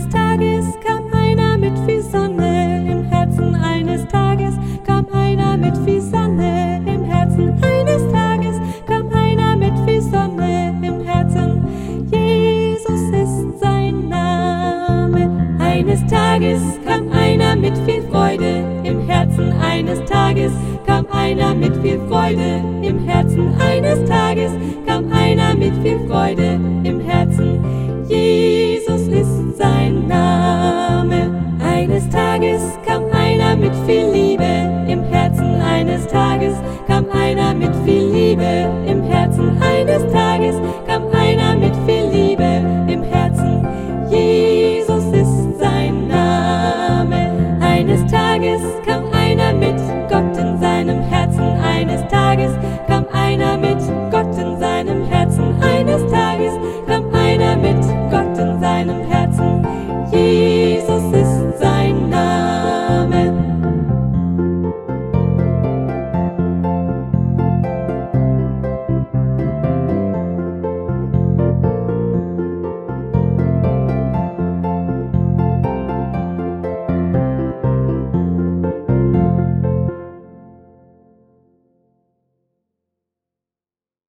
Eines Tages kam einer mit viel Sonne im Herzen. Eines Tages kam einer mit viel Sonne im Herzen. Eines Tages kam einer mit viel Sonne im Herzen. Jesus ist sein Name. Eines Tages kam einer mit viel Freude im Herzen. Eines Tages kam einer mit viel Freude